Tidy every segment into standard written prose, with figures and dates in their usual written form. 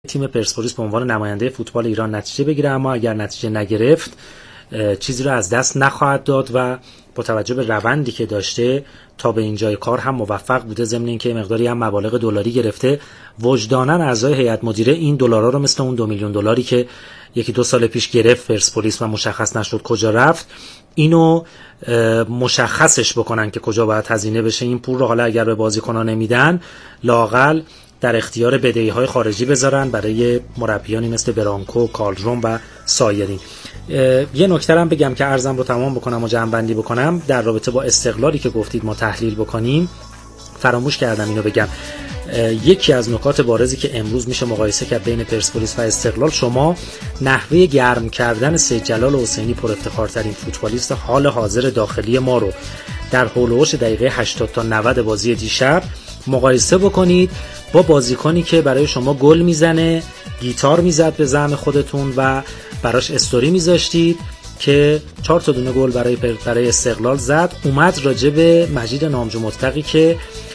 تیم پرسپولیس به عنوان نماینده فوتبال ایران نتیجه بگیره، اما اگر نتیجه نگرفت چیزی رو از دست نخواهد داد و با توجه به روندی که داشته تا به اینجای کار هم موفق بوده، ضمن اینکه مقداری هم مبالغ دلاری گرفته. وجداناً اعضای هیئت مدیره این دلارا رو مثل اون 2 میلیون دلاری که یکی 2 سال پیش گرفت پرسپولیس و مشخص نشد کجا رفت، اینو مشخصش بکنن که کجا باید هزینه بشه. این پول رو حالا اگر به بازیکنان نمیدن، لااقل در اختیار بدهی‌های خارجی بذارن برای مربیانی مثل برانکو، کالدرون و سایرین. یه نکته هم بگم که عرضم رو تمام بکنم و جمع‌بندی بکنم در رابطه با استقلالی که گفتید ما تحلیل بکنیم. فراموش کردم اینو بگم. یکی از نکات بارزی که امروز میشه مقایسه کرد بین پرسپولیس و استقلال، شما نحوه گرم کردن سید جلال حسینی پر افتخارترین فوتبالیست حال حاضر داخلی ما رو در حول و حوش دقیقه 80 تا 90 بازی دیشب مقایسه بکنید با بازیکنی که برای شما گل میزنه، گیتار میزد به زعم خودتون و براش استوری میذاشتید که 4 تا دونه گل برای استقلال زد. اومد راجب مجید نامجو مطلقی که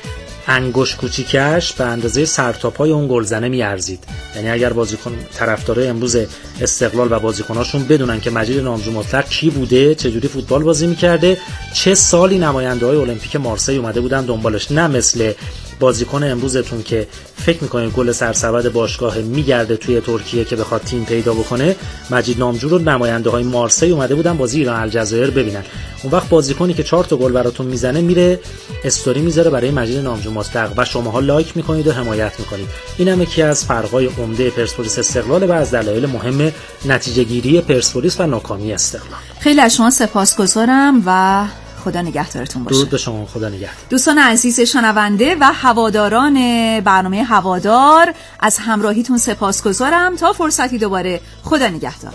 انگشت کوچیکش به اندازه سرتاپای اون گلزنه میارزید. یعنی اگر بازیکن طرفدارای امروز استقلال و بازیکناشون بدونن که مجید نامجو مطلق کی بوده، چه جوری فوتبال بازی میکرده، چه سالی نماینده‌های المپیک مارسی اومده بودن دنبالش، نه مثل بازیکن امروزتون که فکر میکنه گل سرسبد باشگاه میگرده توی ترکیه که بخواد تیم پیدا بکنه. مجید نامجو رو نماینده‌های مارسی اومده بودن بازی ایران الجزایر ببینن. اون وقت بازیکنی که 4 تا گل براتون میزنه میره استوری میذاره برای مجید نامجو مطلق و شماها لایک میکنید و حمایت میکنید. این هم یکی از فرق‌های عمده پرسپولیس استقلال و از دلایل مهم نتیجه گیری پرسپولیس و ناکامی استقلال. خیلی از شما سپاسگزارم و خدا نگهدارتون باشه. درود به شما، خدا نگهدار. دوستان عزیز شنونده و هواداران برنامه هوادار، از همراهیتون سپاسگزارم. تا فرصتی دوباره، خدا نگهدار.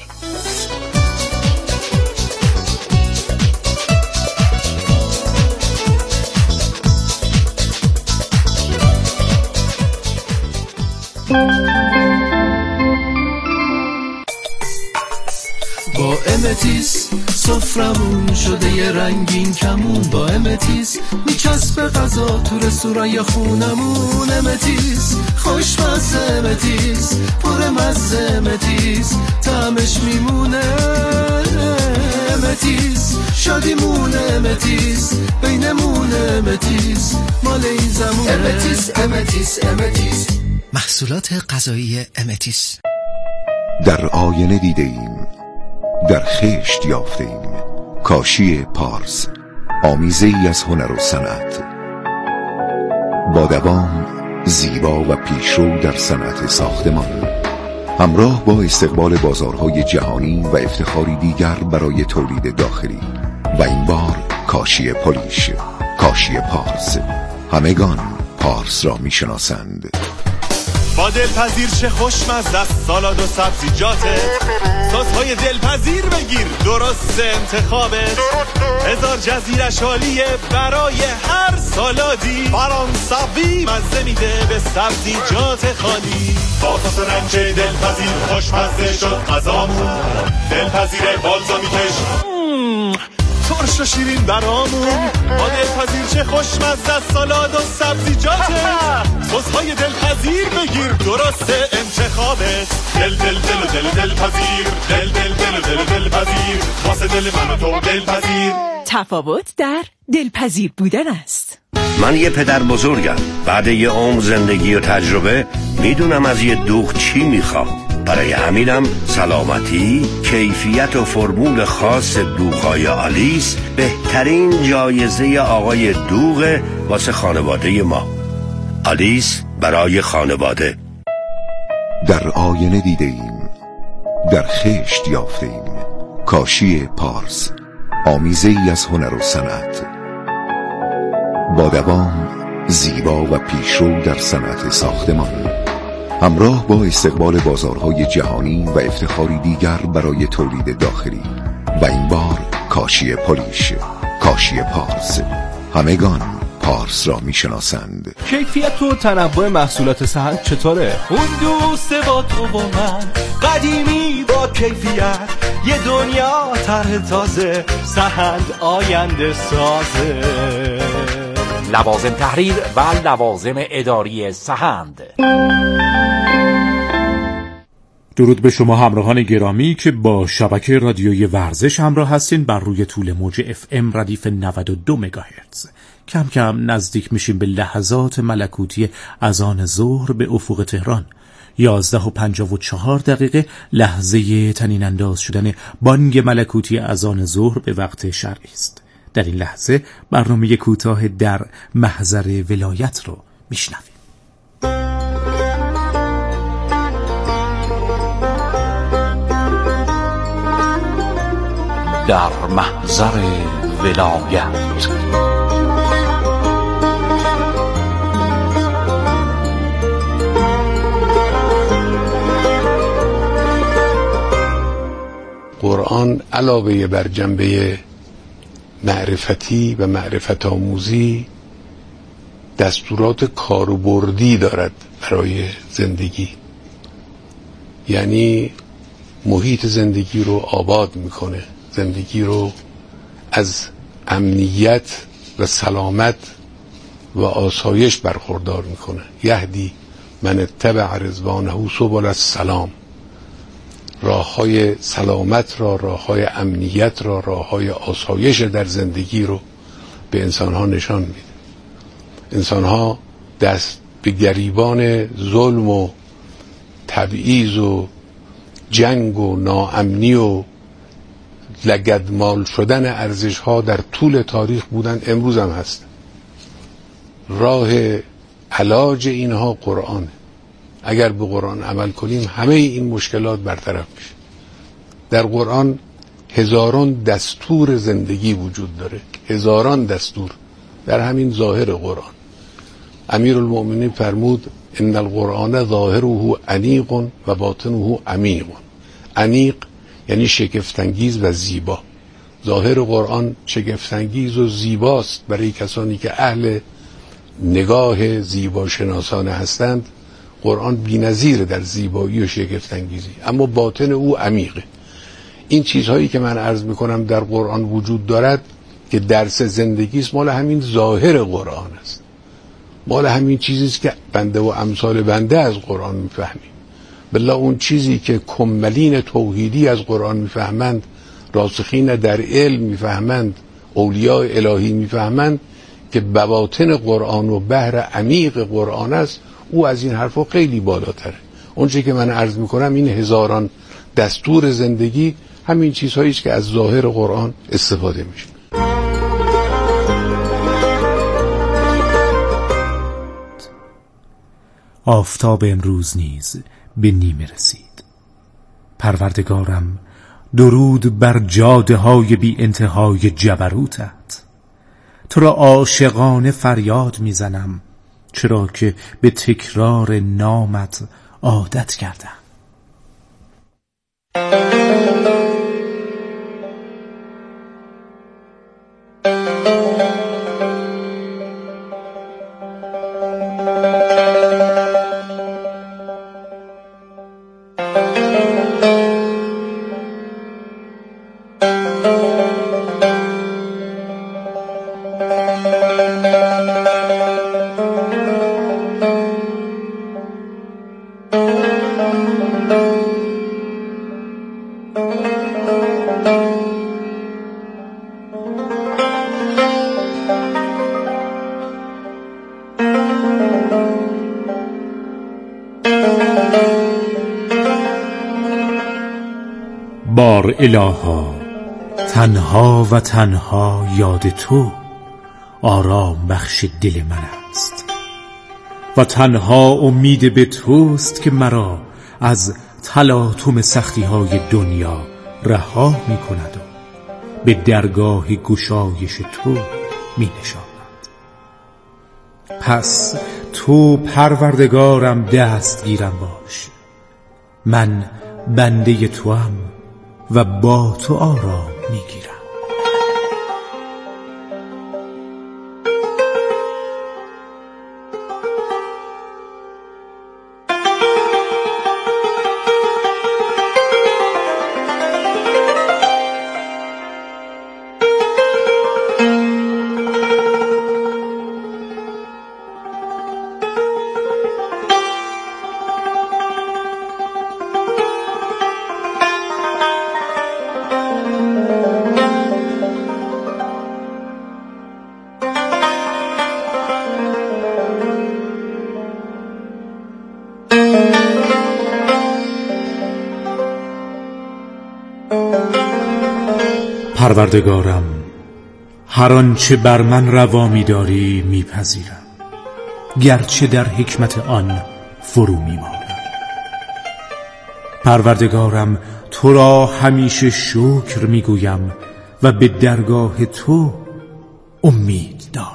با امتیس سفرمون شده یه رنگین کمون، با امتیس میچسبه غذا تو رستوران یا خونمون. امتیس خوشمزه، امتیس پر مزه، امتیس طعمش میمونه. امتیس شادیمونه، امتیس بینمونه، امتیس مال این زمونه. امتیس امتیس امتیس محصولات غذایی امتیس. در آینه دیده ایم، در خشت یافته ایم. کاشی پارس، آمیزه ای از هنر و صنعت، با دوام زیبا و پیشرو در صنعت ساختمان، همراه با استقبال بازارهای جهانی و افتخاری دیگر برای تولید داخلی. و این بار کاشی پولیش، کاشی پارس. همگان پارس را میشناسند. با دلپذیر چه خوشمزه است سالاد و سبزیجاته، سس‌های دلپذیر بگیر درست انتخابت. 1000 جزیرش عالیه برای هر سالادی، فرانسوی مزه میده به سبزیجات خالی. با سس رنج دلپذیر خوشمزه شد غذامون، دلپذیر بالزامیکش ترش و شیرین برامون. با دلپذیر چه خوشمزه است سالاد و سبزیجاته، سس‌های دلپذیر بگیر درست انتخابت. دل دل دل و دل دلپذیر، دل دل دل و دل دلپذیر، واسه دل من و تو دلپذیر. تفاوت در دلپذیر بودن است. من یه پدر بزرگم، بعد یه عمر زندگی و تجربه میدونم از یه دوغ چی میخوام. برای همینم سلامتی، کیفیت و فرمول خاص دوغ‌های آلیس بهترین جایزه آقای دوغ واسه خانواده ما. آلیس برای خانواده. در آینه دیده ایم، در خشت یافته ایم. کاشی پارس، آمیزه ای از هنر و صنعت، با دوام زیبا و پیشرو در صنعت ساختمان، همراه با استقبال بازارهای جهانی و افتخاری دیگر برای تولید داخلی. و این بار کاشی پولیش، کاشی پارس. همگان پارس را میشناسند. کیفیت و تنوع محصولات سهند چطوره؟ اون دوست با تو و من، قدیمی با کیفیت، یه دنیا طرح تازه، سهند آینده سازه. لوازم تحریر و لوازم اداری سهند. درود به شما همراهان گرامی که با شبکه رادیویی ورزش همراه هستین بر روی طول موج FM ردیف 92 مگاهرتز. کم کم نزدیک میشیم به لحظات ملکوتی اذان ظهر به افق تهران. 11:54 لحظه طنین انداز شدن بانگ ملکوتی اذان ظهر به وقت شرعی است. در این لحظه برنامه کوتاه در محضر ولایت رو میشنویم. در محضر ولایت. قرآن علاوه بر جنبه معرفتی و معرفت آموزی دستورات کاربردی دارد برای زندگی، یعنی محیط زندگی رو آباد میکنه، زندگی رو از امنیت و سلامت و آسایش برخوردار میکنه. یهدی من اتبع رضوانه سبل السلام، راههای سلامت را، راههای امنیت را، راههای آسایش در زندگی رو به انسانها نشان میده. انسانها دست به گریبان ظلم و تبعیض و جنگ و ناامنی و لگدمال شدن ارزش‌ها در طول تاریخ بودن، امروز هم هست. راه علاج اینها قرآنه. اگر به قرآن عمل کنیم همه این مشکلات برطرف میشه. در قرآن هزاران دستور زندگی وجود داره، هزاران دستور در همین ظاهر قرآن. امیرالمؤمنین فرمود ان القرآن ظاهره انیق و باطنه عمیق. انیق یعنی شگفت‌انگیز و زیبا. ظاهر قرآن شگفت‌انگیز و زیباست برای کسانی که اهل نگاه زیبا شناسانه هستند. قرآن بی‌نظیر در زیبایی و شگفت‌انگیزی، اما باطن او عمیقه. این چیزهایی که من عرض میکنم در قرآن وجود دارد که درس زندگی است، مال همین ظاهر قرآن است، مال همین چیزی است که بنده و امثال بنده از قرآن میفهمیم. بالله اون چیزی که کملین توحیدی از قرآن میفهمند، راسخین در علم میفهمند، اولیاء الهی میفهمند که بواطن قرآن و بحر عمیق قرآن است، او از این حرفا خیلی بالاتره. اون چیزی که من عرض میکنم این هزاران دستور زندگی همین چیزهایی است که از ظاهر قرآن استفاده میشه. آفتاب امروز نیز به نیمه رسید. پروردگارم درود بر جاده های بی انتهای جبروتت. تو را عاشقانه فریاد میزنم، چرا که به تکرار نامت عادت کردم. بار الها تنها و تنها یاد تو آرام بخش دل من است و تنها امید به توست که مرا از تلاطم سختی های دنیا رها می کند و به درگاه گشایش تو می نشاند. پس تو پروردگارم دستگیرم باش، من بنده توام و با تو آرام میگیرم. پروردگارم، هر آنچه بر من روا می‌داری میپذیرم، گرچه در حکمت آن فرو میمانم. پروردگارم، تو را همیشه شکر میگویم و به درگاه تو امید دارم.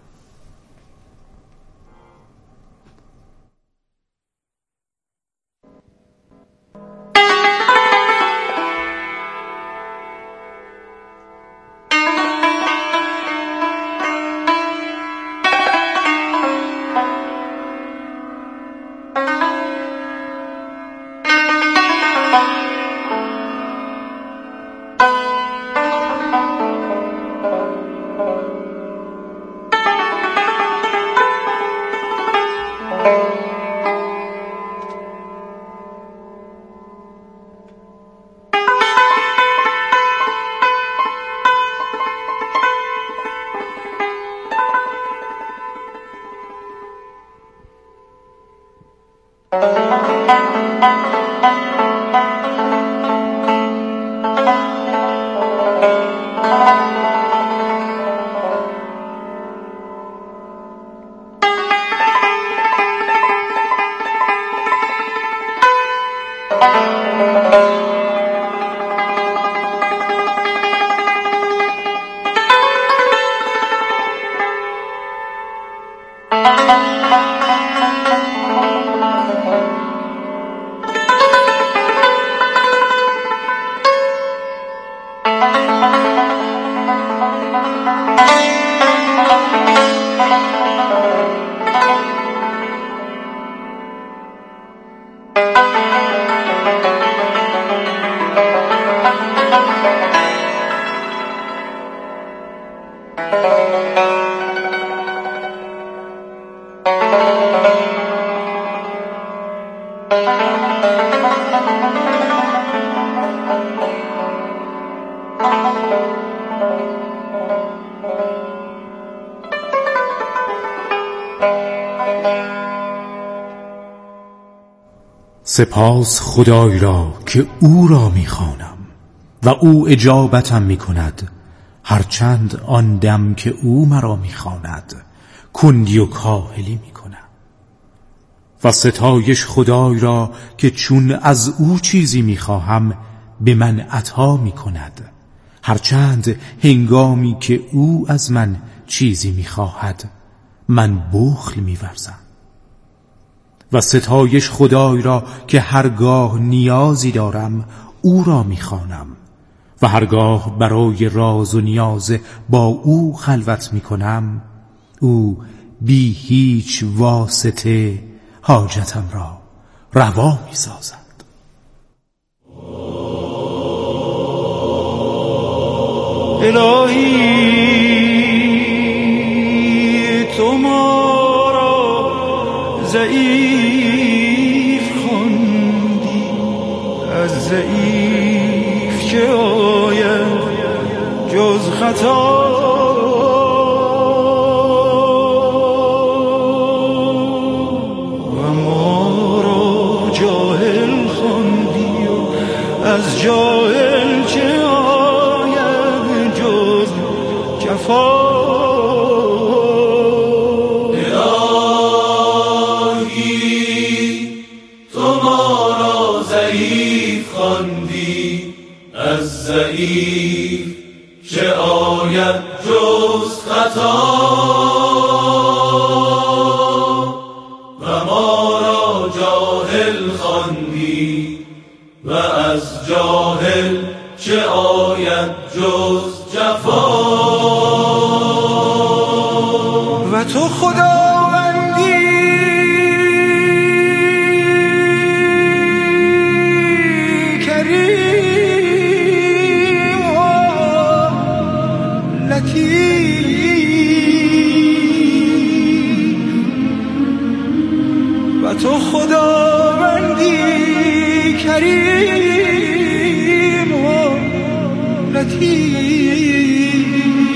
سپاس خدای را که او را می‌خوانم و او اجابتم می‌کند، هرچند آن دم که او مرا می‌خواند کندی و کاهلی می‌کنم. و ستایش خدای را که چون از او چیزی می‌خواهم به من عطا می‌کند، هرچند هنگامی که او از من چیزی می‌خواهد من بخل می‌ورزم. و ستایش خدای را که هرگاه نیازی دارم او را می‌خوانم و هرگاه برای راز و نیاز با او خلوت می‌کنم، او بی هیچ واسطه حاجتم را روا می‌سازد. الهی تو ما را ضعیف خواندی، از ضعیف چه آید جز خطا، و ما را جاهل خواندی و از جاهل چه آید جز جفا. ضعیف چه آید جز خطا، و ما را جاهل خواندی و از جاهل چه آید جز جفا. و تو خداوندی و تو خداوندی کریم و لطیف،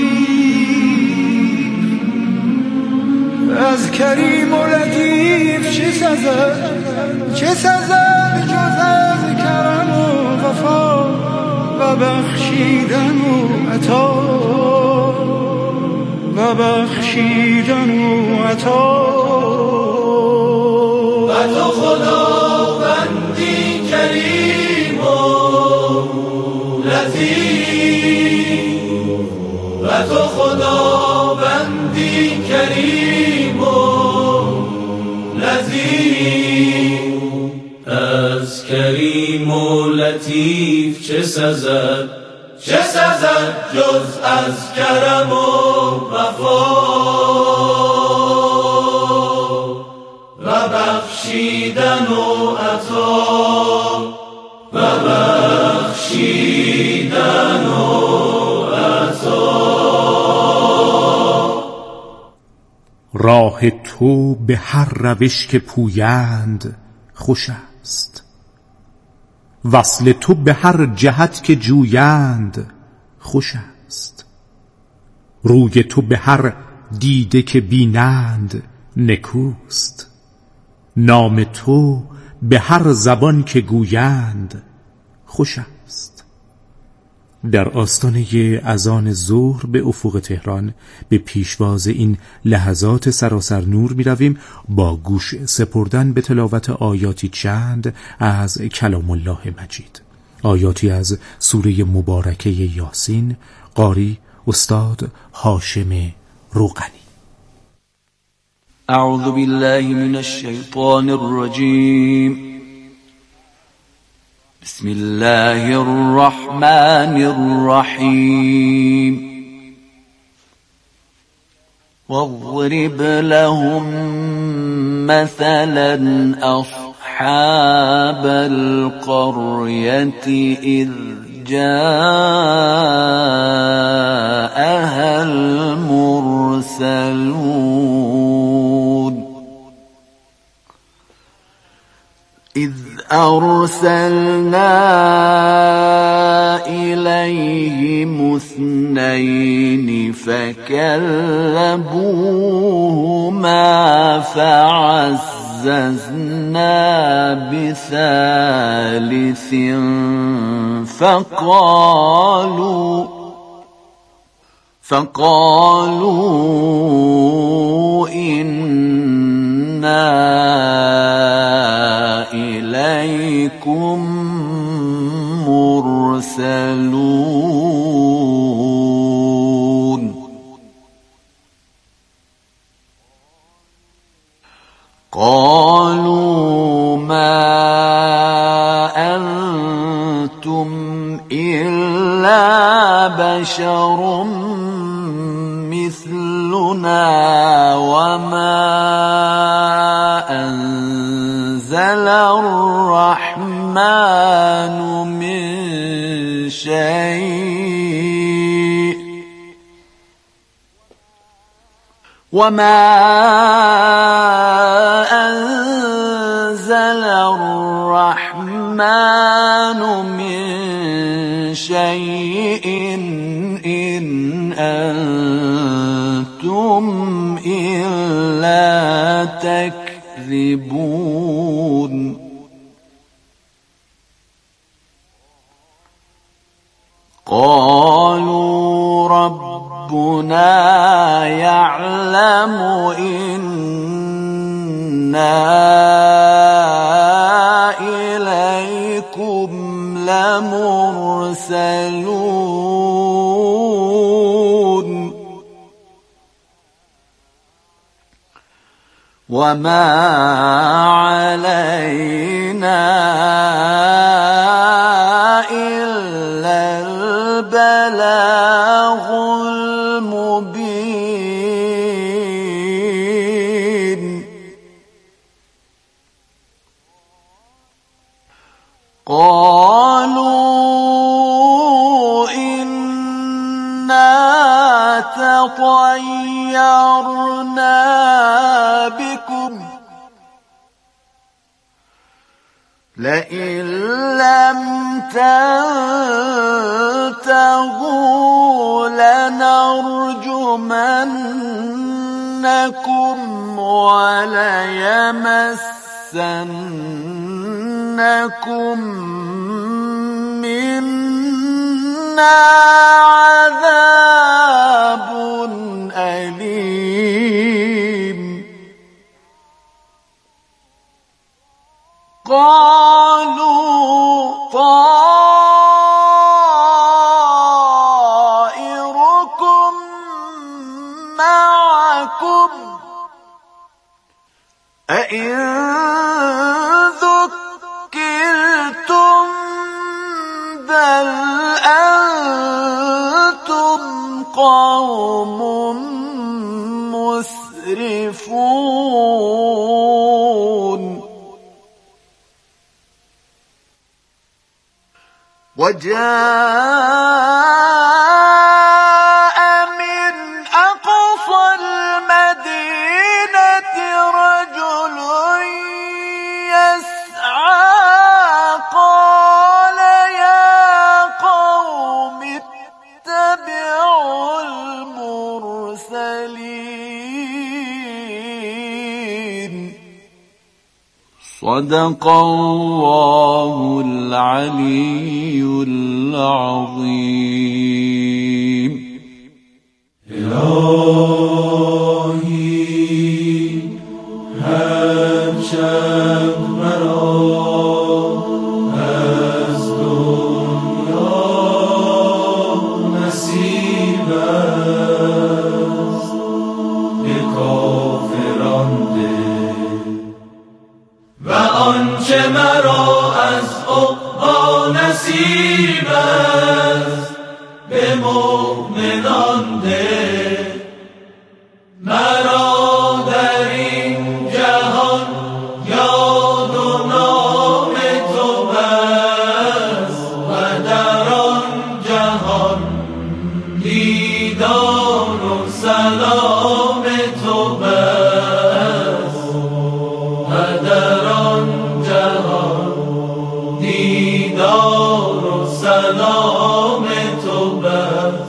از کریم و لطیف چه سزد جز از کرم و وفا و و بخشیدن و عطا و بخشیدن و عطا و تو خداوندی کریم و لطیف و تو خداوندی کریم و لطیف از کریم و لطیف چه سزد جز از کرم و وفا و بخشیدن و عطا و بخشیدن و عطا. راه تو به هر روش که پویند خوش است، وصل تو به هر جهت که جویند خوش است، روی تو به هر دیده که بینند نکوست، نام تو به هر زبان که گویند خوش است. در آستانه اذان ظهر به افق تهران به پیشواز این لحظات سراسر نور می رویم با گوش سپردن به تلاوت آیاتی چند از کلام الله مجید، آیاتی از سوره مبارکه یاسین. قاری استاد هاشم روغنی. اعوذ بالله من الشیطان الرجیم. بسم الله الرحمن الرحیم. واضرب لهم مثلا أصحاب القرية إذ جاءها المرسلون إذ أرسلنا إليهم اثنين فكذبوهما فعززنا بثالث فقالوا إنا إليكم مرسلون قالوا ما أنتم إلا بشر مثلنا وما أنزل الرحمن من شيء وما أنزل الرحمن من شيء إن أنتم إلا تكذبون قالوا ربنا يعلم إنا إليكم لمرسلون وما علينا إلا البلاغ المبين قالوا إنا تطيرنا بكم لئن لم تنتهوا لنرجمنكم وليمسنكم منا عذاب أليم قالوا طائركم معكم أئن ذكرتم بل أنتم قوم مسرفون وجاء من أقصى المدينة رجل يسعى قال يا قوم اتبعوا المرسلين صدق الله العلي العظيم الهی هرچند مرا از دنیا نصیب است به کافران ده و آنچه مرا از عقبی نصیب است به مؤمنان ده مرا در این جهان یاد و نام تو بس و در آن جهان دیدار و سلام تو بس و در آن جهان دیدار و سلام تو بس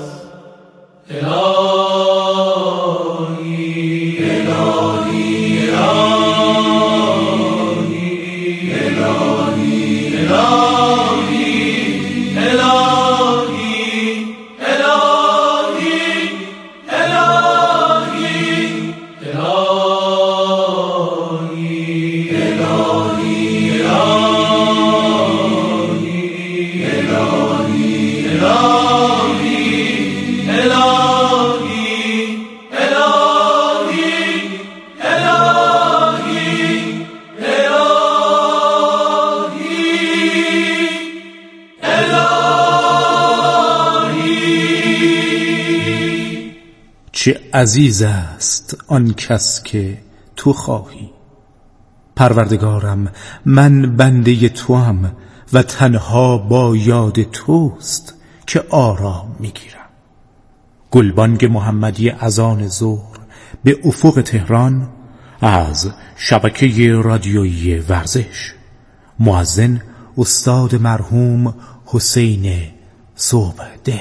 چه عزیز است آن کس که تو خواهی. پروردگارم من بنده توام و تنها با یاد توست که آرام میگیرم. گلبانگ محمدی اذان ظهر به افق تهران از شبکه رادیویی ورزش. مؤذن استاد مرحوم حسین صبح دل.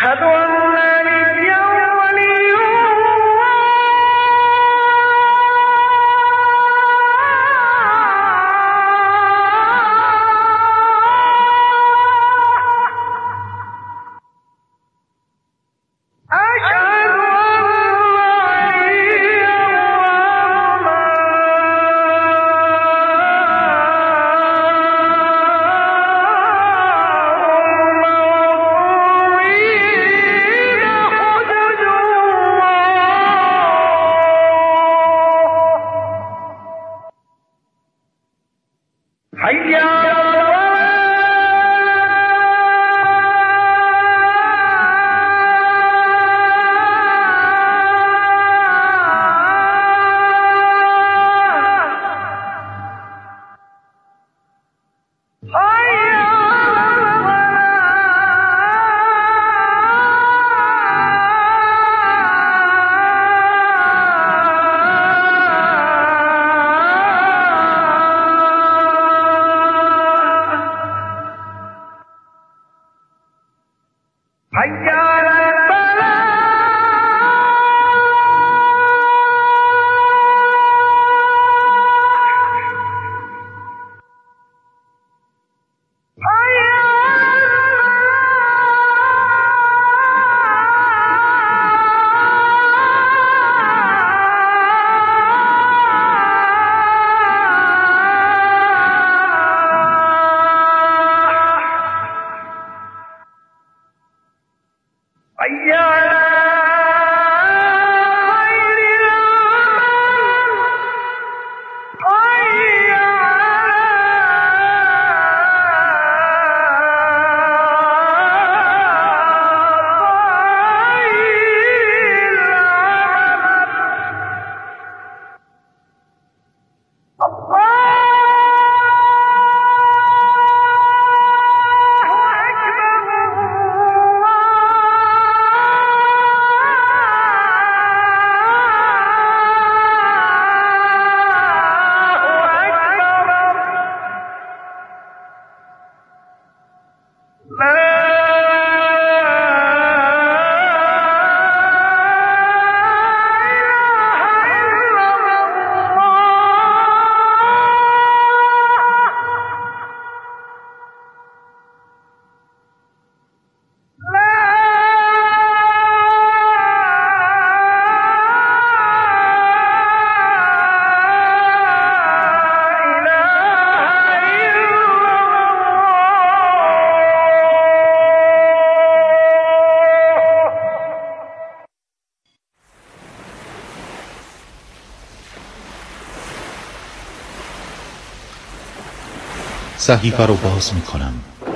صحیفه رو باز میکنم،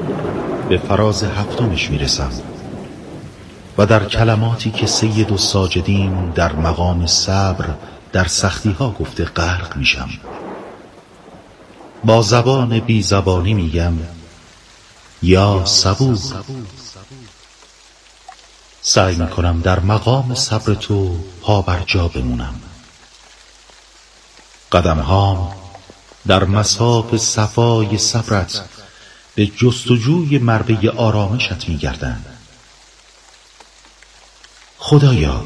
به فراز هفتمش میرسم و در کلماتی که سید الساجدین در مقام صبر در سختی ها گفته غرق میشم. با زبان بی زبانی میگم یا صبور. سعی میکنم در مقام صبر تو پا بر جا بمونم. قدمهام در مساف صفای صبرت به جستجوی مربع آرامشت میگردند. خدایا،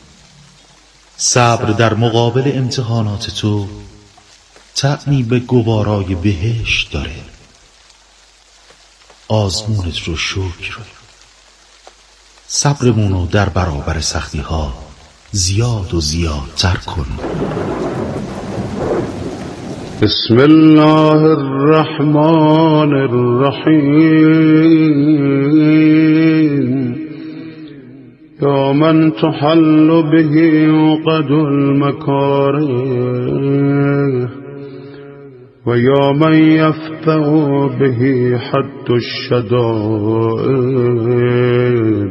صبر در مقابل امتحانات تو طعمی به گوارای بهشت داره. آزمونت رو شکر، صبرمونو در برابر سختی ها زیاد و زیادتر کن. بسم الله الرحمن الرحیم. یا من تحل به عقد المکاره و یا من یفتح به حد الشدائد.